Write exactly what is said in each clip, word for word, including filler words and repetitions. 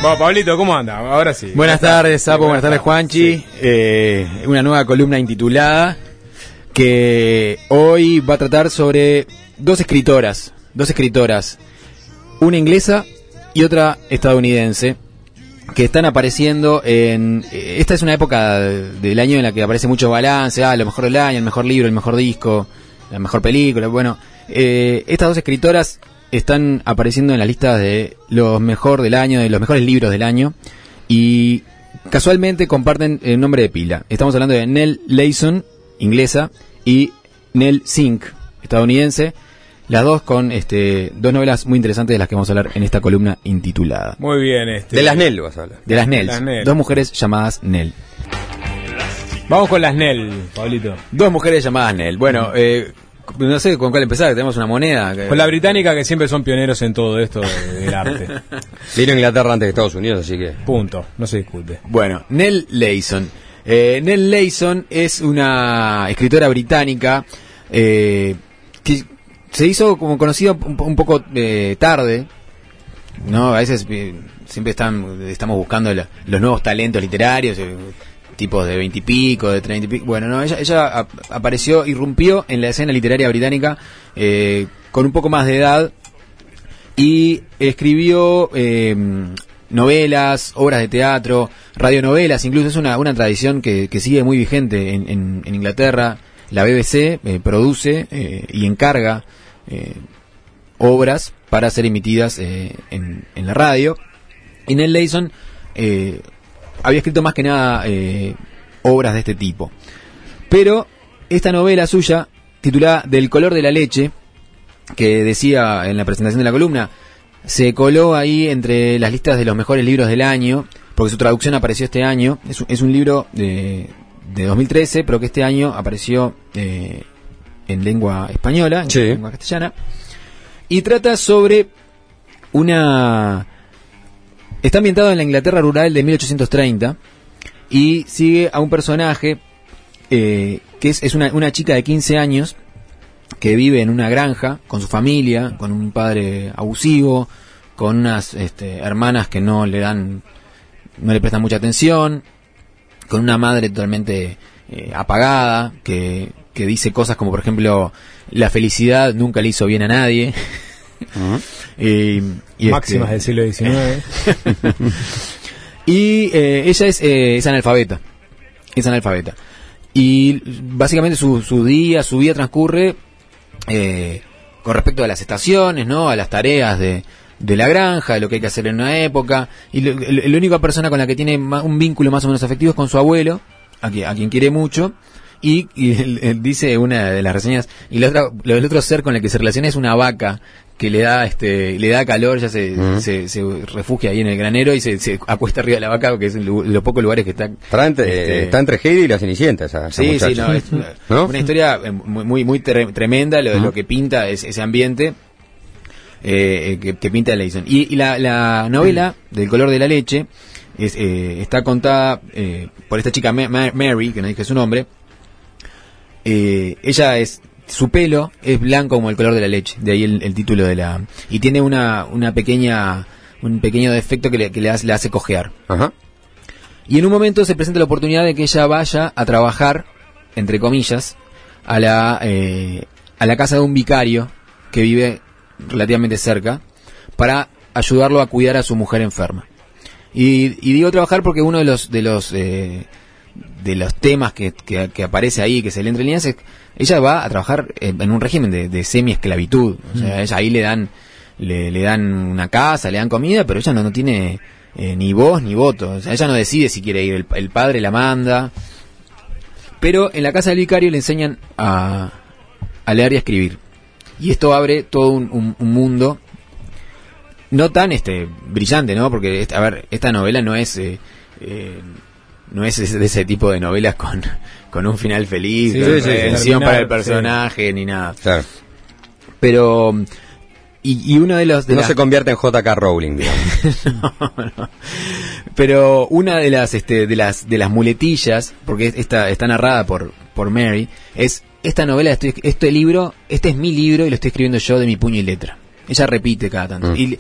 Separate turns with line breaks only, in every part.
Bueno, Pablito, ¿cómo anda? Ahora sí.
Buenas tardes, Sapo, buenas tardes, Juanchi. Sí. Eh, una nueva columna intitulada que hoy va a tratar sobre dos escritoras, dos escritoras, una inglesa y otra estadounidense, que están apareciendo en... Esta es una época del año en la que aparece mucho balance, ah, lo mejor del año, el mejor libro, el mejor disco, la mejor película. Bueno, eh, estas dos escritoras están apareciendo en las listas de los mejor del año, de los mejores libros del año, y casualmente comparten el nombre de pila. Estamos hablando de Nell Leyson, inglesa, y Nell Sink, estadounidense, las dos con este dos novelas muy interesantes de las que vamos a hablar en esta columna intitulada.
Muy bien. este
De las Nell vas a hablar.
De las Nell, dos mujeres llamadas Nell.
Vamos con las Nell, Pablito.
Dos mujeres llamadas Nell. Bueno, eh... no sé con cuál empezar, tenemos una moneda. Que...
Con la británica, que siempre son pioneros en todo esto del arte.
Vino a Inglaterra antes que Estados Unidos, así que...
Punto, no se discute.
Bueno, Nell Leyson. Eh, Nell Leyson es una escritora británica eh, que se hizo como conocida un, un poco eh, tarde, ¿no? A veces eh, siempre están estamos buscando la, los nuevos talentos literarios, eh, tipos de veintipico, de treinta y pico. Bueno, no, ella, ella ap- apareció, irrumpió en la escena literaria británica eh, con un poco más de edad y escribió eh, novelas, obras de teatro, radionovelas, incluso es una, una tradición que, que sigue muy vigente en, en, en Inglaterra. La B B C eh, produce eh, y encarga eh, obras para ser emitidas eh, en, en la radio. Y Nell Leyson eh, había escrito más que nada eh, obras de este tipo. Pero esta novela suya, titulada Del color de la leche, que decía en la presentación de la columna, se coló ahí entre las listas de los mejores libros del año, porque su traducción apareció este año. Es, es un libro de, de dos mil trece, pero que este año apareció eh, en lengua española, en
sí.
lengua castellana. Y trata sobre una... Está ambientado en la Inglaterra rural de mil ochocientos treinta y sigue a un personaje eh, que es, es una, una chica de quince años que vive en una granja con su familia, con un padre abusivo, con unas este, hermanas que no le dan, no le prestan mucha atención, con una madre totalmente eh, apagada que, que dice cosas como, por ejemplo, la felicidad nunca le hizo bien a nadie.
Uh-huh.
y, y
Máximas
este...
del siglo diecinueve.
Y eh, ella es, eh, es analfabeta. Es analfabeta. Y básicamente su, su día, su vida transcurre eh, con respecto a las estaciones, ¿no? A las tareas de, de la granja, de lo que hay que hacer en una época. Y lo, lo, la única persona con la que tiene un vínculo más o menos afectivo es con su abuelo, a, que, a quien quiere mucho. Y, y él, él dice una de las reseñas, y la otra, lo del otro ser con el que se relaciona es una vaca que le da este le da calor, ya se, uh-huh. se, se refugia ahí en el granero y se, se acuesta arriba de la vaca, que es de los pocos lugares que está.
Está entre, este, está entre Heidi y la Cenicienta esa, esa
sí,
muchacha.
sí, no, es una, ¿no? Una historia muy muy, muy tre- tremenda, lo, uh-huh. lo que pinta es, ese ambiente eh, que, que pinta Leyson. Y, y la, la novela uh-huh. Del color de la leche es, eh, está contada eh, por esta chica Ma- Ma- Mary, que no dije su nombre. Eh, ella es su pelo es blanco como el color de la leche, de ahí el, el título de la, y tiene una una pequeña un pequeño defecto que le, que le hace, le hace cojear.
Ajá.
Y en un momento se presenta la oportunidad de que ella vaya a trabajar, entre comillas, a la eh, a la casa de un vicario que vive relativamente cerca, para ayudarlo a cuidar a su mujer enferma. Y, y digo trabajar porque uno de los de los eh, de los temas que, que, que aparece ahí, que se le entre líneas, es ella va a trabajar en, en un régimen de, de semi-esclavitud. O sea, ella ahí le dan le, le dan una casa, le dan comida, pero ella no, no tiene eh, ni voz ni voto. O sea, ella no decide si quiere ir, el, el padre la manda. Pero en la casa del vicario le enseñan a, a leer y a escribir. Y esto abre todo un, un, un mundo no tan este brillante, ¿no? Porque, este, a ver, esta novela no es... Eh, eh, no es ese, de ese tipo de novelas con, con un final feliz, sí, con sí, redención sí, para el personaje, sí. Ni nada.
Claro.
Pero, y, y uno de los... De
no
la...
se convierte en J K Rowling, digamos.
no, no. Pero una de las, este, de las, de las muletillas, porque esta está narrada por, por Mary, es, esta novela, estoy, este libro, este es mi libro y lo estoy escribiendo yo de mi puño y letra. Ella repite cada tanto. Mm. Y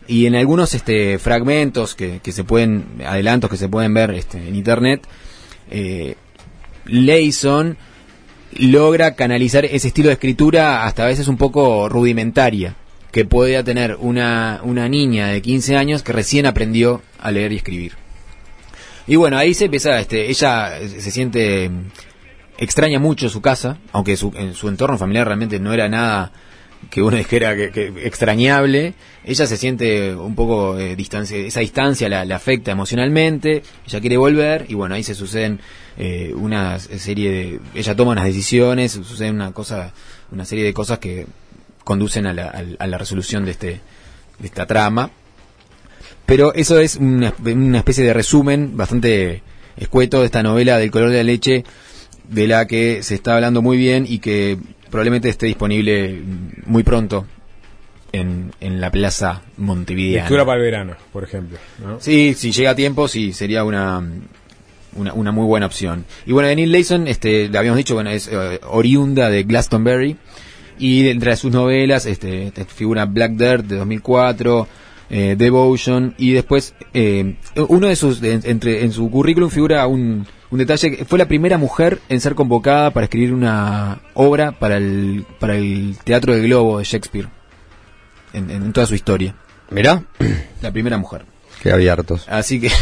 y en algunos este, fragmentos que, que se pueden, adelantos que se pueden ver este, en internet, eh, Leeson logra canalizar ese estilo de escritura hasta a veces un poco rudimentaria que podía tener una, una niña de quince años que recién aprendió a leer y escribir. Y bueno, ahí se empieza, este, ella se siente, extraña mucho su casa, aunque su, en su entorno familiar realmente no era nada que uno dijera que, que extrañable. Ella se siente un poco eh, distancia, esa distancia la, la afecta emocionalmente, ella quiere volver, y bueno, ahí se suceden eh, una serie de, ella toma unas decisiones, sucede una cosa, una serie de cosas que conducen a la, a, a la resolución de este, de esta trama. Pero eso es una, una especie de resumen bastante escueto de esta novela del color de la leche, de la que se está hablando muy bien y que probablemente esté disponible muy pronto en, en la plaza montevideana.
Lectura para el verano, por ejemplo, ¿no?
Sí, si llega a tiempo, sí, sería una, una, una muy buena opción. Y bueno, de Neil Leeson, este, le habíamos dicho, bueno, es uh, oriunda de Glastonbury, y entre sus novelas este, figura Black Dirt de dos mil cuatro, eh, Devotion, y después eh, uno de sus de, entre en su currículum figura un, un detalle que fue la primera mujer en ser convocada para escribir una obra para el para el Teatro del Globo de Shakespeare en, en toda su historia.
Mirá,
La primera mujer.
qué abiertos.
Así que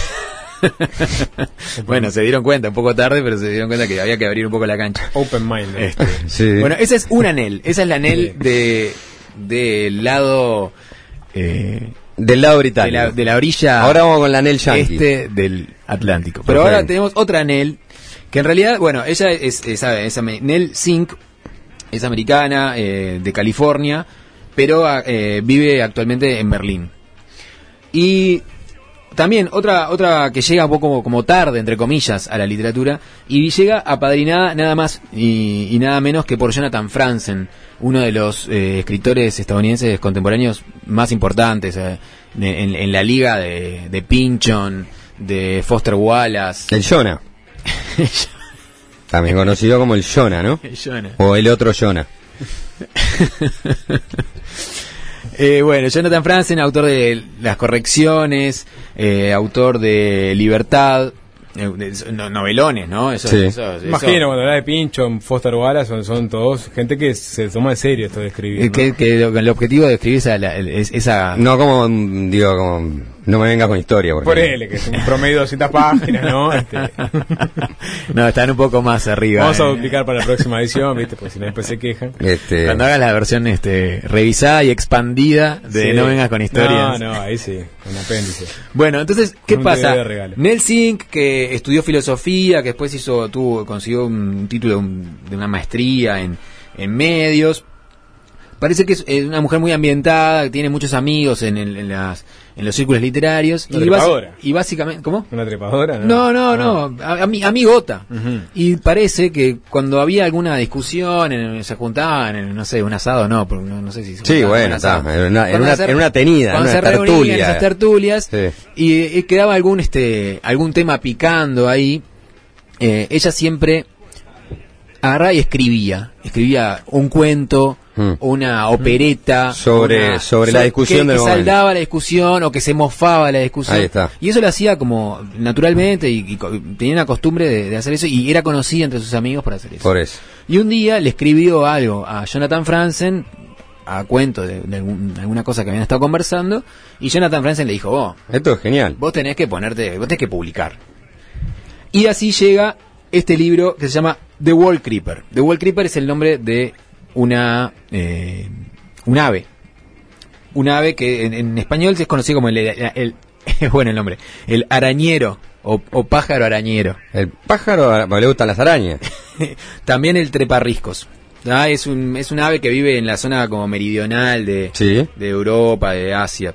bueno, se dieron cuenta un poco tarde, pero se dieron cuenta que había que abrir un poco la cancha.
Open mind, ¿no?
Este,
Sí.
Bueno, esa es una Nel, esa es la Nel de del lado eh,
Del lado
de
británico.
la, de la orilla
Ahora vamos con la Nel Yankee.
este del Atlántico. Pero
Perfecto.
ahora tenemos otra Nel, que en realidad, bueno, ella es esa, esa Nel Sink, es americana, eh, de California, pero eh, vive actualmente en Berlín. Y también otra otra que llega un poco como tarde, entre comillas, a la literatura, y llega apadrinada nada más y, y nada menos que por Jonathan Franzen, uno de los eh, escritores estadounidenses contemporáneos más importantes, eh, de- en, en la liga de, de Pynchon, de Foster Wallace.
El Jonah. También conocido como el Jonah, ¿no?
Jonah.
O el otro Jonah.
Eh, bueno, Jonathan Franzen, autor de Las Correcciones, eh, autor de Libertad, eh, de- no- novelones, ¿no? Eso,
Sí.
eso- eso-
Imagino, cuando habla de Pynchon, Foster Wallace, son, son todos gente que se toma en serio esto de escribir,
eh,
¿no?
que, que lo- el objetivo de escribir esa, la- es- esa
No como, mm, digo, como, no me vengas con historia. Por
Por
ejemplo.
él, que es un promedio de doscientas páginas, ¿no? Este,
no, están un poco más arriba.
vamos a
eh.
duplicar para la próxima edición, ¿viste? Porque si no después se quejan.
Este,
Cuando hagas la versión este revisada y expandida de
Sí.
No vengas con historias.
No, no, ahí sí, un apéndice.
Bueno, entonces, ¿qué
Un
pasa?
D V D de regalo.
Nel Sink, que estudió filosofía, que después hizo, tuvo, consiguió un título de, un- de una maestría en, en medios. Parece que es es una mujer muy ambientada, que tiene muchos amigos en, el- en las, en los círculos literarios.
Una
y, basi-
trepadora.
y básicamente, ¿cómo?
¿Una trepadora?
No, no,
Ah.
no, a- ami- amigota.
Ujú.
Y parece que cuando había alguna discusión, en- se juntaban, en, no sé, un asado, no, porque no, no sé si se
Sí,
juntaban en
bueno,
un asado.
está, en una- en
Cuando
una-
se-
en una tenida, en
cuando
una
se reunían
tertulia.
esas tertulias,
Sí.
y, y quedaba algún este algún tema picando ahí, eh, ella siempre agarraba y escribía, escribía un cuento,
Mm.
una opereta
Sobre-
una-
sobre la discusión
que,
del
que
momento.
saldaba la discusión o que se mofaba la discusión.
Ahí está.
Y eso lo hacía como naturalmente y, y co- tenía una costumbre de, de hacer eso y era conocida entre sus amigos por hacer eso.
por eso.
Y un día le escribió algo a Jonathan Franzen, a cuento de, de algún- alguna cosa que habían estado conversando, y Jonathan Franzen le dijo, vos,
Esto es genial.
vos tenés que ponerte, vos tenés que publicar. Y así llega este libro que se llama The Wall Creeper. The Wall Creeper es el nombre de una eh, un ave. Un ave que en, en español se es conocido como el, el, el bueno el nombre, el arañero o, o pájaro arañero.
El pájaro, a- le gustan las arañas.
También el treparriscos. Ah, es un es un ave que vive en la zona como meridional de,
Sí.
de Europa, de Asia.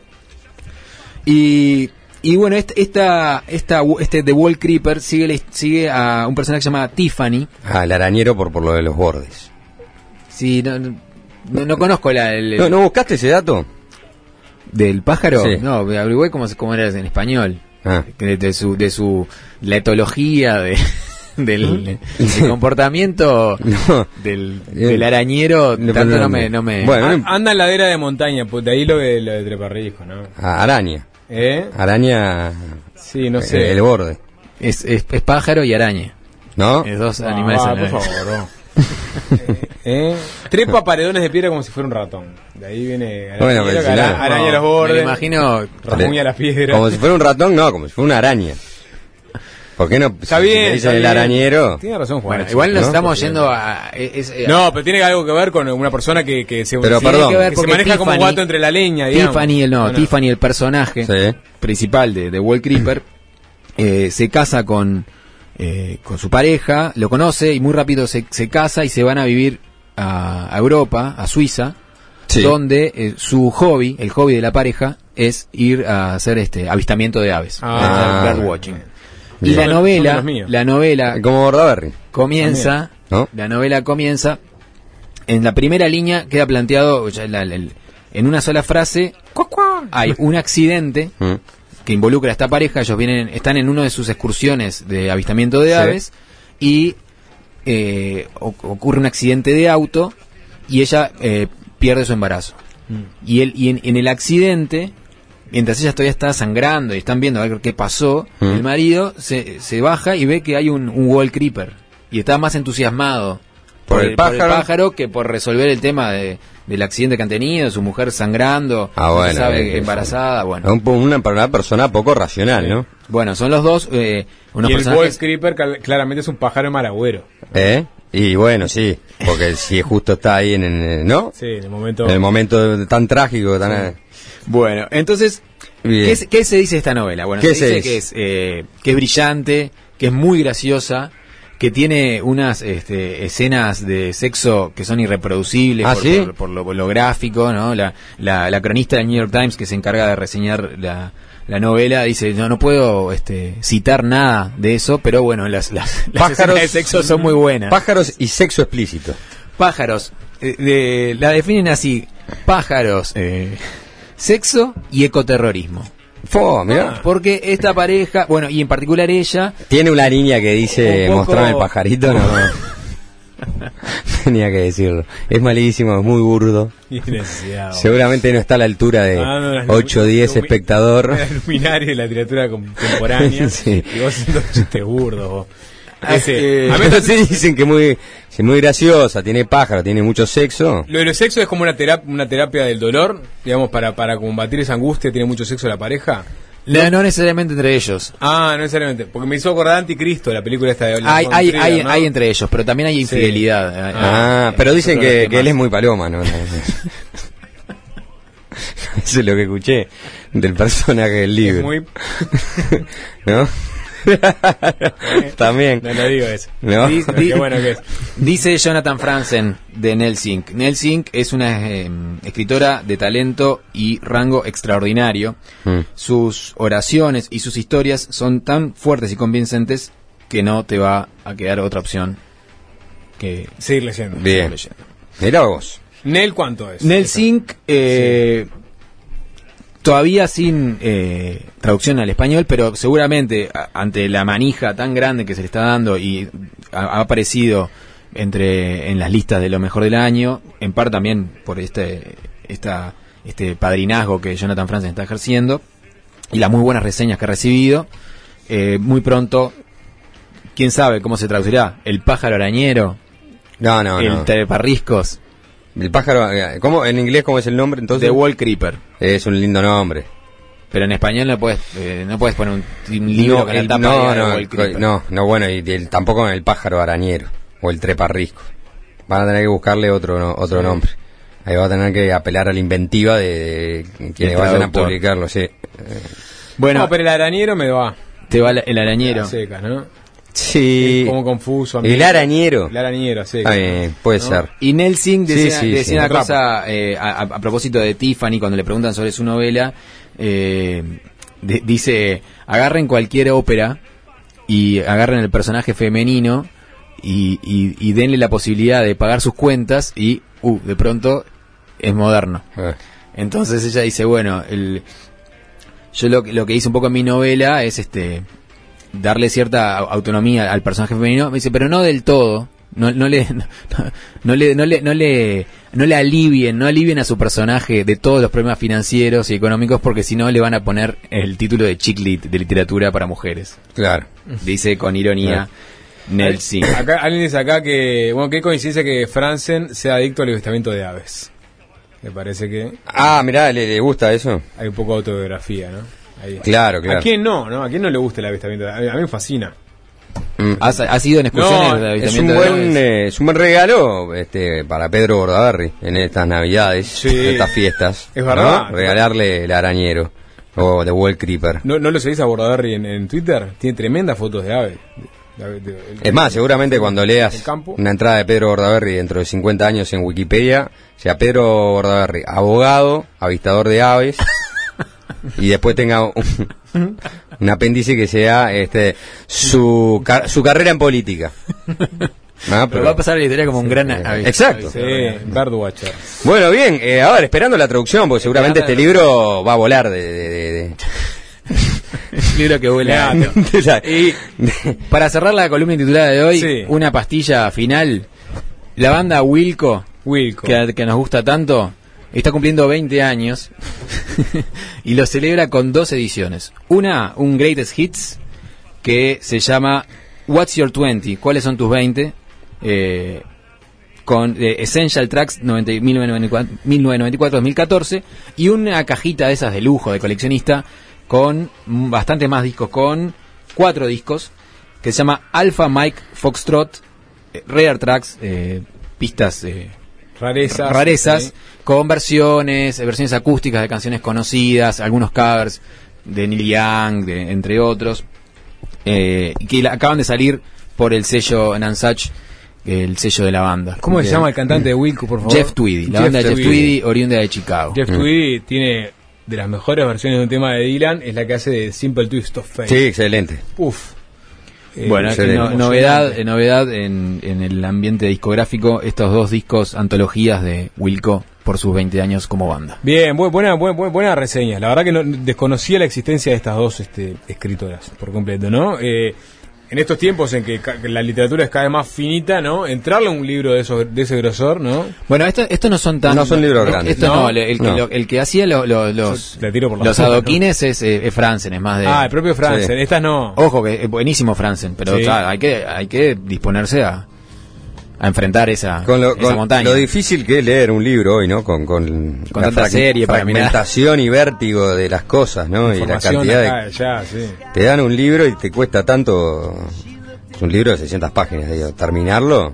Y, y bueno, esta, esta, esta, este The Wall Creeper sigue, la- sigue a un personaje que se llama Tiffany.
Ah, el arañero por, por lo de los bordes.
Sí, no, no, no- no conozco la, el,
¿No, ¿No buscaste ese dato?
del pájaro.
Sí.
No, averigué cómo, cómo era en español.
Ah.
De, de su, de su, la etología de, del, del comportamiento
No.
del, del arañero,
No,
tanto
no,
no me...
no.
No me
Bueno.
A- Anda en ladera de montaña, pues de ahí lo de, lo de treparrisco, ¿no?
Ah, araña.
¿Eh?
Araña.
Sí, no
eh,
sé.
El borde.
es, es, es pájaro y araña.
¿No?
Es dos
Ah,
animales
va,
a la
por
vez.
favor, no. eh, eh, trepa paredones de piedra como si fuera un ratón. De ahí viene araña,
Bueno, pero si
ara-
no-
araña los
Me
bordes,
lo imagino...
rasguña las piedras.
Como si fuera un ratón, no, como si fuera una araña. ¿Por qué no?
Está
si
bien,
le
está
dicen el
bien.
arañero.
Tiene razón, Juan.
Bueno, igual nos
¿no?
estamos
Porque-
yendo a... es- es-
No, pero tiene algo que ver con una persona que, que se,
Pero
sí,
perdón.
que ver, que se
porque
maneja como
Tiffany-
guato entre la leña, digamos.
Tiffany, el, no,
Bueno,
Tiffany, el personaje
Sí.
principal de, de Wall Creeper, eh, se casa con, eh, con su pareja, lo conoce y muy rápido se, se casa y se van a vivir a, a Europa, a Suiza,
Sí.
donde eh, su hobby, el hobby de la pareja, es ir a hacer este avistamiento de aves,
Ah,
bird
bueno.
watching. Y
Bien.
la
Son de
novela,
los míos.
la novela
Como Bordaberry.
comienza,
¿No?
la novela comienza, en la primera línea queda planteado, ya la- la- el- en una sola frase, hay un accidente
Mm.
que involucra a esta pareja. Ellos vienen, están en una de sus excursiones de avistamiento de
Sí.
aves y eh, o- ocurre un accidente de auto y ella eh, pierde su embarazo.
Mm.
Y, él, y en, en el accidente, mientras ella todavía está sangrando y están viendo a ver qué pasó,
Mm.
el marido se, se baja y ve que hay un, un wall creeper y está más entusiasmado
Por el pájaro.
pájaro que por resolver el tema de, del accidente que han tenido, su mujer sangrando,
Ah,
no se
bueno,
sabe,
eh,
embarazada, bueno.
Un po- Una, para una persona poco racional, ¿no?
Bueno, son los dos eh, unos
Y el
personajes.
Wall Creeper cal- claramente es un pájaro malagüero.
¿Eh? Y bueno, sí, porque si justo está ahí en, en- ¿no?
Sí, en el momento.
En el momento tan trágico, tan...
Bueno, entonces,
Bien.
¿qué, se- qué se dice de esta novela? Bueno,
¿Qué
se
se
dice
dice?
que es eh, que es brillante, que es muy graciosa, que tiene unas este, escenas de sexo que son irreproducibles
¿Ah,
por,
sí?
por- por lo, por lo gráfico, ¿no? La, la, la cronista del New York Times que se encarga de reseñar la, la novela dice, no, no puedo este, citar nada de eso, pero bueno, las, las, las escenas de sexo son muy buenas.
Pájaros y sexo explícito.
Pájaros, eh, de- la definen así, pájaros, eh, sexo y ecoterrorismo.
Fo, mirá.
Porque esta pareja, bueno, y en particular ella,
Tiene una línea que dice
Un poco-
mostrame el pajarito, no. Tenía que decirlo. Es malísimo, es muy burdo.
Indeseado.
Seguramente no está a la altura de
Ah, no, las
ocho o diez
lumi-
espectador.
Era luminario de la literatura contemporánea.
Sí.
Y vos haciendo chistes burdos, vos.
Ah,
Ese-
eh,
a mí
Pero sí dicen que muy, es muy graciosa, tiene pájaro, tiene mucho sexo.
lo de los sexos es como una terapia, una terapia del dolor, digamos, para, para combatir esa angustia. ¿Tiene mucho sexo la pareja?
no, no necesariamente entre ellos.
Ah, no necesariamente. Porque me hizo acordar Anticristo, la película esta de
Hay,
Lars von
hay,
Trier,
hay,
¿no?
hay entre ellos, pero también hay infidelidad.
Ah,
Eh,
pero
es
dicen
otro de
que,
los
que él
temas.
es muy paloma, ¿no? Eso es lo que escuché del personaje del libro.
Es muy...
¿No? También.
No lo digo eso.
¿No?
Di-
Qué bueno que es.
Dice Jonathan Franzen de Nelsink. Nelsink es una eh, escritora de talento y rango extraordinario.
Mm.
Sus oraciones y sus historias son tan fuertes y convincentes que no te va a quedar otra opción que
Seguir leyendo.
Bien.
seguir leyendo.
Mirá vos.
Nel, ¿cuánto es?
Nelsink, eh, todavía sin eh, traducción al español, pero seguramente a- ante la manija tan grande que se le está dando y ha, ha aparecido entre en las listas de lo mejor del año, en parte también por este esta este padrinazgo que Jonathan Franzen está ejerciendo y las muy buenas reseñas que ha recibido, eh, muy pronto, quién sabe cómo se traducirá, el pájaro arañero,
No, no,
el
no.
treparriscos,
El pájaro, eh, ¿cómo? ¿En inglés cómo es el nombre entonces?
The Wall Creeper.
Es un lindo nombre.
Pero en español no puedes eh, no puedes poner un, un libro
no,
con la
el-
tapa
no,
de
no,
Wall
el-
Creeper.
no, no, bueno, y el- tampoco el pájaro arañero o el treparrisco. Van a tener que buscarle otro no- otro
Sí.
nombre. Ahí va a tener que apelar a la inventiva de, de quienes
El
vayan a
traductor.
publicarlo, sí.
Bueno,
No, pero el arañero me va.
te va la- el arañero.
Seca, ¿no?
Sí.
Como confuso.
El arañero.
El arañero, seca.
Está bien, puede
¿No?
ser.
Y Nelsing decía,
Sí, sí,
decía
sí.
una
Atrapa.
cosa eh, a, a- a propósito de Tiffany cuando le preguntan sobre su novela. eh, de- dice, agarren cualquier ópera y agarren el personaje femenino y, y, y denle la posibilidad de pagar sus cuentas y, uh, de pronto es moderno.
Eh,
Entonces ella dice, bueno, el, yo lo, que- lo que hice un poco en mi novela es este darle cierta autonomía al personaje femenino, me dice, pero no del todo. No, no le no, no le no le no le no le alivien, no alivien a su personaje de todos los problemas financieros y económicos, porque si no le van a poner el título de chick lit, de literatura para mujeres.
Claro.
Dice con ironía Nelson.
Acá, alguien dice acá que, bueno, qué coincidencia que Franzen sea adicto al avistamiento de aves. Me parece que
Ah, mirá, ¿le, le gusta eso?
hay un poco de autobiografía, ¿no? Ahí.
Claro, claro.
¿A quién no, no? ¿A quién no le gusta el avistamiento de aves? A mí me fascina.
Mm.
¿Has, has ido en excursiones
No,
de
Es un
avistamiento de
buen
aves?
eh, es un buen regalo este para Pedro Bordaberry en estas navidades,
Sí.
en estas fiestas.
Es verdad.
¿no? Regalarle el arañero o The Wall Creeper.
¿No, no lo seguís a Bordaberry en, en Twitter? Tiene tremendas fotos de aves. De ave- de- el-
Es más, seguramente cuando
el
leas
campo.
una entrada de Pedro Bordaberry dentro de cincuenta años en Wikipedia, sea Pedro Bordaberry, abogado, avistador de aves, y después tenga un, un apéndice que sea este su, car- su carrera en política. Ah,
Pero va a pasar la historia como un gran
eh,
avis-
exacto.
Sí, Birdwatcher.
Bueno, bien, eh, a ver, esperando la traducción, porque seguramente este libro va a volar de... de, de, de-
libro que vuela.
Mirá,
de la-
Y para cerrar la columna titulada de hoy,
Sí.
una pastilla final. La banda Wilco,
Wilco.
que, que nos gusta tanto, está cumpliendo veinte años y lo celebra con dos ediciones. Una, un Greatest Hits, que se llama What's Your veinte? ¿Cuáles son tus veinte? Eh, con eh, Essential Tracks noventa, mil novecientos noventa y cuatro a dos mil catorce, y una cajita de esas de lujo, de coleccionista, con mm, bastante más discos, con cuatro discos, que se llama Alpha Mike Foxtrot, eh, Rare Tracks, eh, pistas eh,
Rarezas.
rarezas,
Sí.
con versiones, eh, versiones acústicas de canciones conocidas, algunos covers de Neil Young, de, entre otros, eh, y que la- acaban de salir por el sello Nansach, el sello de la banda.
¿Cómo se
De-
llama el cantante de Wilco, por favor?
Jeff Tweedy, la
Jeff
banda de Jeff
Tweedy.
Tweedy, oriunda de Chicago.
Jeff Tweedy tiene de las mejores versiones de un tema de Dylan, es la que hace de Simple Twist of Fate.
Sí, excelente.
Uf. Eh,
Bueno,
excelente.
no- novedad, eh, novedad en, en el ambiente discográfico, estos dos discos, antologías de Wilco por sus veinte años como banda.
Bien, bu- buena, buena, buena, buena reseña. La verdad que no, desconocía la existencia de estas dos este, escritoras por completo, ¿no? Eh, en estos tiempos en que, ca- que la literatura es cada vez más finita, ¿no? Entrarle a un libro de, esos, de ese grosor, ¿no?
Bueno, estos esto no son tan...
No son libros grandes.
Esto no,
No,
el, el que,
no.
lo- el que hacía lo- lo- los,
Yo la tiro por la
los
boca,
adoquines es, eh, es Franzen, es más de...
Ah, el propio Franzen.
Sí.
Estas no.
Ojo, que es buenísimo Franzen, pero
Sí.
claro, hay que hay que disponerse a, a enfrentar esa,
Con lo,
esa
con
montaña.
lo difícil que es leer un libro hoy, ¿no? Con, con,
Con
la
tanta serie para mirar.
fragmentación y vértigo de las cosas, ¿no? Y la
Información
cantidad de...
acá, allá, sí.
Te dan un libro y te cuesta tanto... Es un libro de seiscientas páginas, digo, terminarlo,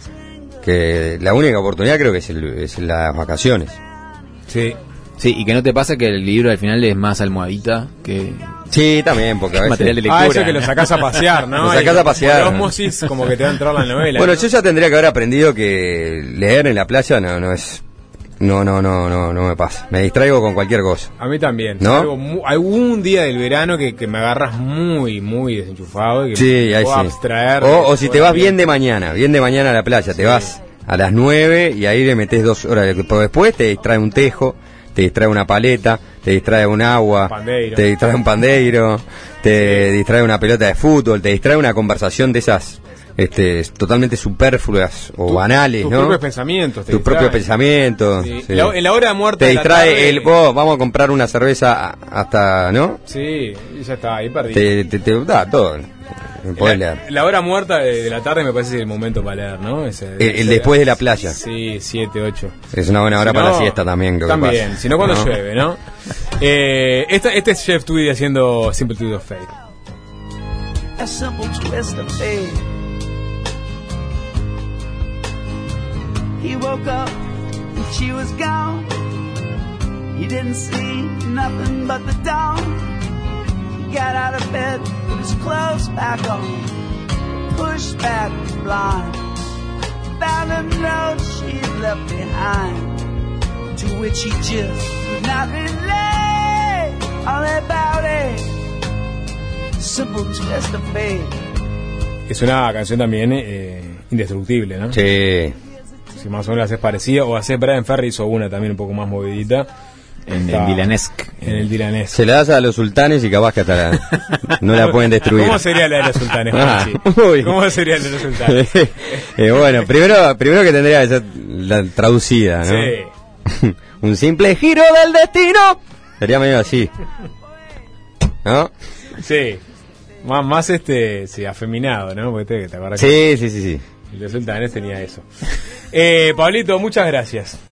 que la única oportunidad creo que es, el, es las vacaciones.
Sí.
Sí, y que no te pasa que el libro al final es más almohadita que
Sí, también, porque a veces...
material de lectura.
Ah, eso que lo sacás a pasear, ¿no?
Lo sacás
Y
a pasear.
Por osmosis, como que te va a entrar la novela.
Bueno,
¿no?
yo ya tendría que haber aprendido que leer en la playa no, no es... No, no, no, no, no me pasa. Me distraigo con cualquier cosa.
A mí también.
¿No?
Algo mu- algún día del verano que, que me agarras muy, muy desenchufado. Y que
Sí,
me
ahí
puedo
sí.
abstraer
O,
de
o si
todo
te
el
vas
ambiente.
bien de mañana, bien de mañana a la playa, te vas a las nueve y ahí le metes dos horas. Pero después te distrae un tejo, te distrae una paleta, te distrae un agua,
Pandeiro.
te distrae un pandeiro, te distrae una pelota de fútbol, te distrae una conversación de esas este, totalmente superfluas o
Tu-
banales,
tus
¿no?
propios pensamientos. te
Tus propios
distraen.
pensamientos.
Sí.
sí.
La- en la hora muerta
Te
de la
distrae
tarde-
el, vos, vamos a comprar una cerveza a- hasta, ¿no?
Sí, y ya está, ahí perdí.
Te, te, te da todo. Podés
la,
leer.
la hora muerta de, de la tarde me parece el momento para leer, ¿no? Ese-
El, el
ese-
después de la playa.
Sí, siete, ocho.
Es una buena hora
Si
para
no,
la siesta también, creo que
También,
pasa.
si no cuando
¿No?
llueve, ¿no? Eh, esta, este es Jeff Tweedy haciendo Simple Twist of Fate.
A simple twist of fate. He woke up and she was gone. He didn't see nothing but the dawn. He got out of bed, put his clothes back on, pushed back the blind, found a note she'd left behind, to which he just could not relate. All about it, simple twist of fate.
Es una canción también eh, indestructible, ¿no?
Sí.
Si más o menos haces parecida, o haces Brian Ferry hizo una también un poco más movidita.
en,
Está-
en Dylanesque.
En el diranés.
Se la das a los sultanes y capaz que hasta la- no la pueden destruir.
¿Cómo sería la de los sultanes,
Ah,
Juanchi?
uy.
¿Cómo sería la de los sultanes?
Eh, bueno, primero, primero que tendría que ser la traducida, ¿no?
Sí.
Un simple giro del destino. Sería medio así. ¿No?
Sí. Más, más este, sí, afeminado, ¿no? Porque te, te acuerdas
Sí, sí, sí, sí.
que el de sultanes tenía eso. Eh, Pablito, muchas gracias.